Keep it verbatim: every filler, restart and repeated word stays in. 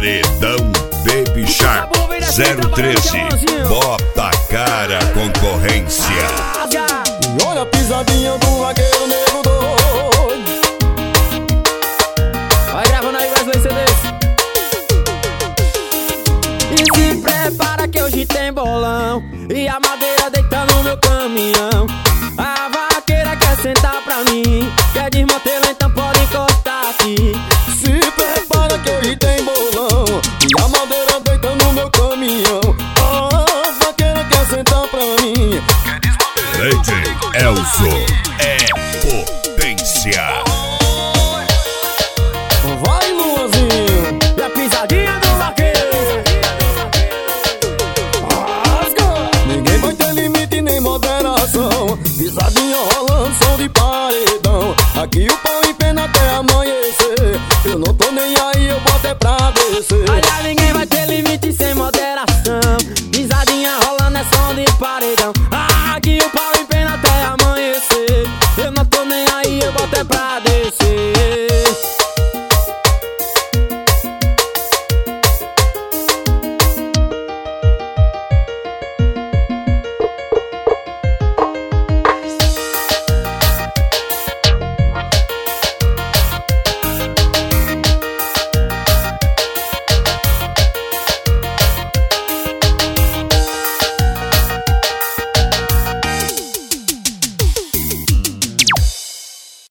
Paredão Baby Shark zero treze. Bota a cara, concorrência. E olha a pisadinha do vaqueiro negro doido. Vai gravando aí, Wesley C Ds. E se prepara que hoje tem bolão e a madeira deita no meu caminhão. A vaqueira quer sentar pra mim, quer desmantelar, então pode encostar aqui. Se prepara que hoje tem bolão e a madeira deita no meu caminhão. A vaqueira quer sentar pra mim. D J Elzo é potência. Vai, Luanzinho. E a pisadinha do vaqueiro. Rasga. Ninguém vai ter limite nem moderação. Pisadinha rolando, som de paredão. Aqui o pau